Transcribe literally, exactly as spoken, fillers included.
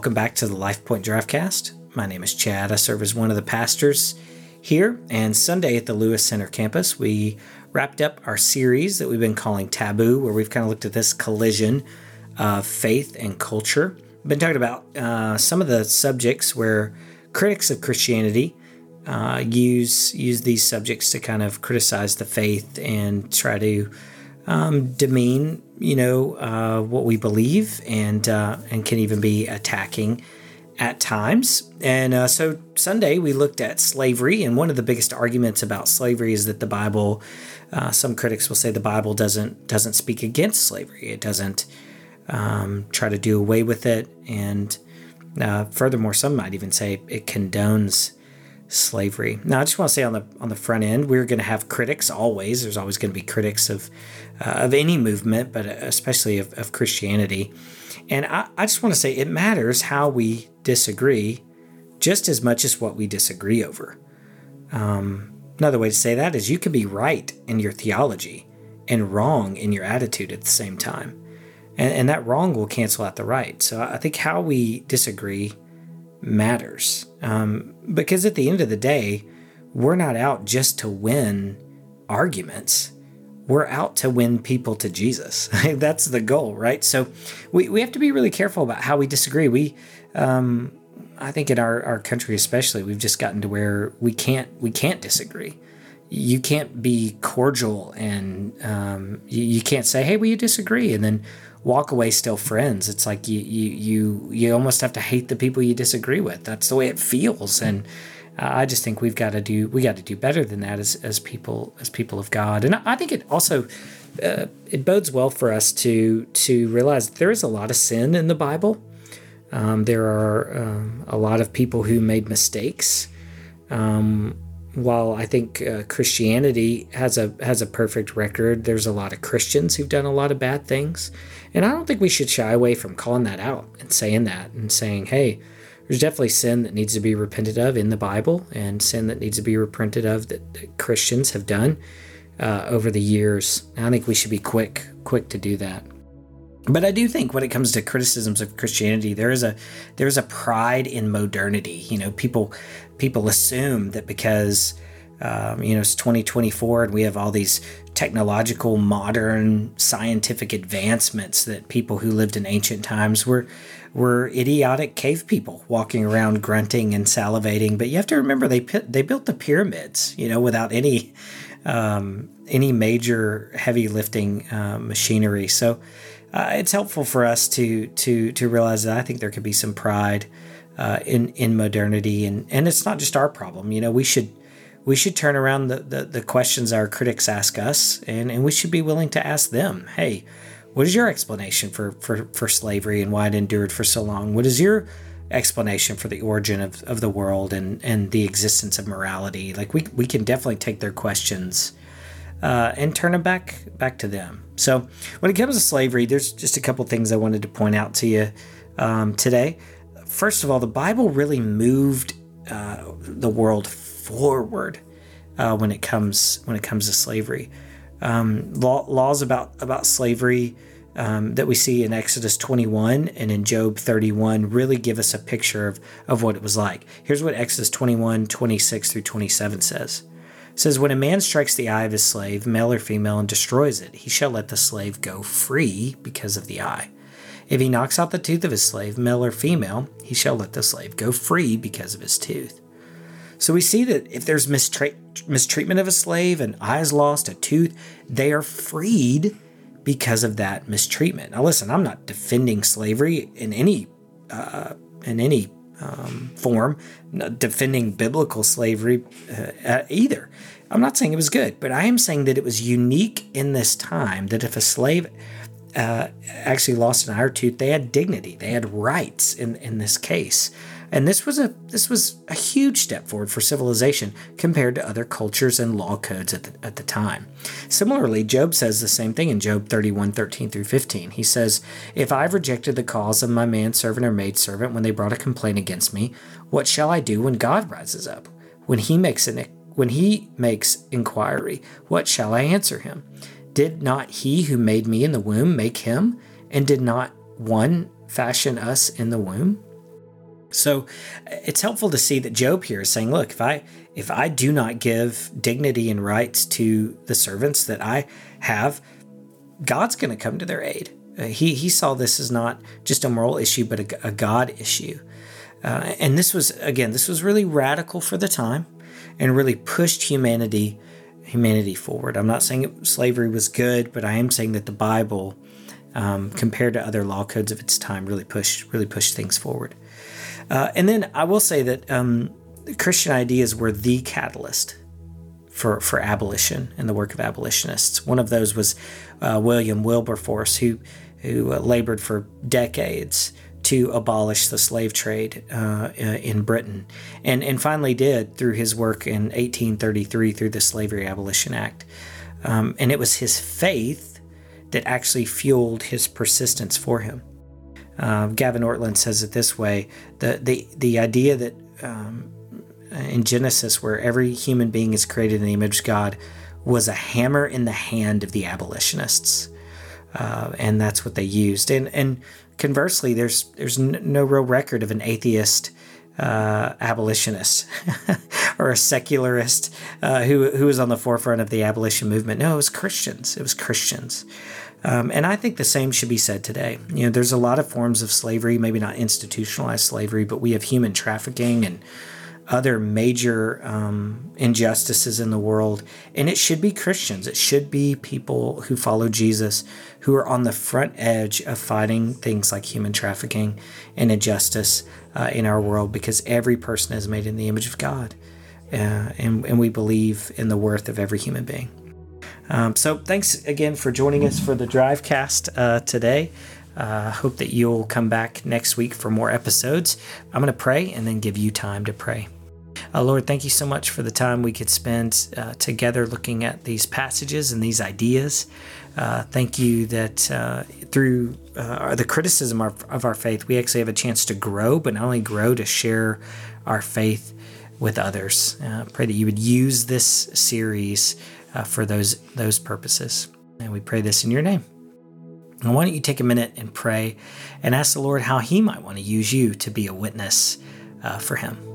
Welcome back to the Life Point Draftcast. My name is Chad. I serve as one of the pastors here, and Sunday at the Lewis Center campus, we wrapped up our series that we've been calling Taboo, where we've kind of looked at this collision of faith and culture. We've been talking about uh, some of the subjects where critics of Christianity uh, use use these subjects to kind of criticize the faith and try to um, demean, you know, uh, what we believe, and uh, and can even be attacking at times. And uh, so Sunday we looked at slavery, and one of the biggest arguments about slavery is that the Bible, uh, some critics will say the Bible doesn't doesn't speak against slavery. It doesn't um, try to do away with it, and uh, furthermore, some might even say it condones slavery. Now, I just want to say on the on the front end, we're going to have critics always. There's always going to be critics of uh, of any movement, but especially of, of Christianity. And I, I just want to say it matters how we disagree just as much as what we disagree over. Um, another way to say that is you can be right in your theology and wrong in your attitude at the same time. And, and that wrong will cancel out the right. So I think how we disagree matters. Um, because at the end of the day, we're not out just to win arguments. We're out to win people to Jesus. That's the goal, right? So we, we have to be really careful about how we disagree. We, um, I think in our, our country especially, we've just gotten to where we can't we can't disagree. You can't be cordial, and um, you, you can't say, "Hey, will you disagree?" and then walk away still friends. It's like you you you you almost have to hate the people you disagree with. That's the way it feels, and uh, I just think we've got to do we got to do better than that as as people as people of God. And I think it also uh, it bodes well for us to to realize that there is a lot of sin in the Bible. Um, there are um, a lot of people who made mistakes. Um, while I think uh, Christianity has a has a perfect record, there's a lot of Christians who've done a lot of bad things. And I don't think we should shy away from calling that out and saying that and saying, hey, there's definitely sin that needs to be repented of in the Bible, and sin that needs to be repented of that, that Christians have done uh, over the years. And I think we should be quick, quick to do that. But I do think when it comes to criticisms of Christianity, there is a there is a pride in modernity. You know, people people assume that because um, you know it's twenty twenty-four and we have all these technological, modern, scientific advancements, that people who lived in ancient times were were idiotic cave people walking around grunting and salivating. But you have to remember they they built the pyramids, you know, without any um, any major heavy lifting uh, machinery. So. Uh, it's helpful for us to to to realize that I think there could be some pride uh, in in modernity, and, and it's not just our problem. You know, we should we should turn around the, the, the questions our critics ask us, and, and we should be willing to ask them. Hey, what is your explanation for, for, for slavery and why it endured for so long? What is your explanation for the origin of, of the world and, and the existence of morality? Like we we can definitely take their questions Uh, and turn them back back to them. So when it comes to slavery, there's just a couple things I wanted to point out to you um, today. First of all, the Bible really moved uh, the world forward uh, when it comes when it comes to slavery. Um, law, laws about about slavery um, that we see in Exodus twenty-one and in Job thirty-one really give us a picture of of what it was like. Here's what Exodus twenty-one, twenty-six through twenty-seven says. It says, when a man strikes the eye of his slave, male or female, and destroys it, he shall let the slave go free because of the eye. If he knocks out the tooth of his slave, male or female, he shall let the slave go free because of his tooth. So we see that if there's mistra- mistreatment of a slave, an eye is lost, a tooth, they are freed because of that mistreatment. Now listen, I'm not defending slavery in any uh, in any Um, form, defending biblical slavery uh, either. I'm not saying it was good, but I am saying that it was unique in this time, that if a slave uh, actually lost an eye or tooth, they had dignity, they had rights in, in this case. And this was a this was a huge step forward for civilization compared to other cultures and law codes at the, at the time. Similarly, Job says the same thing in Job thirty-one, thirteen through fifteen. He says, if I've rejected the cause of my manservant or maidservant when they brought a complaint against me, what shall I do when God rises up? When he makes an when he makes inquiry, what shall I answer him? Did not he who made me in the womb make him? And did not one fashion us in the womb? So it's helpful to see that Job here is saying, look, if I if I do not give dignity and rights to the servants that I have, God's going to come to their aid. Uh, he he saw this as not just a moral issue, but a, a God issue. Uh, and this was, again, this was really radical for the time and really pushed humanity humanity forward. I'm not saying slavery was good, but I am saying that the Bible, um, compared to other law codes of its time, really pushed really pushed things forward. Uh, and then I will say that um, Christian ideas were the catalyst for for abolition and the work of abolitionists. One of those was uh, William Wilberforce, who who uh, labored for decades to abolish the slave trade uh, in Britain, and and finally did through his work in eighteen thirty-three through the Slavery Abolition Act. Um, and it was his faith that actually fueled his persistence for him. Uh, Gavin Ortlund says it this way: the the the idea that um, in Genesis, where every human being is created in the image of God, was a hammer in the hand of the abolitionists, uh, and that's what they used. And and conversely, there's there's no real record of an atheist uh, abolitionist or a secularist uh, who who was on the forefront of the abolition movement. No, it was Christians. It was Christians. Um, and I think the same should be said today. You know, there's a lot of forms of slavery, maybe not institutionalized slavery, but we have human trafficking and other major um, injustices in the world. And it should be Christians. It should be people who follow Jesus who are on the front edge of fighting things like human trafficking and injustice uh, in our world, because every person is made in the image of God. Uh, and, and we believe in the worth of every human being. Um, so thanks again for joining us for the Drivecast uh, today. I uh, hope that you'll come back next week for more episodes. I'm going to pray and then give you time to pray. Uh, Lord, thank you so much for the time we could spend uh, together looking at these passages and these ideas. Uh, thank you that uh, through uh, the criticism of, of our faith, we actually have a chance to grow, but not only grow, to share our faith with others. Uh, pray that you would use this series uh, for those those purposes. And we pray this in your name. And why don't you take a minute and pray and ask the Lord how he might want to use you to be a witness uh, for him.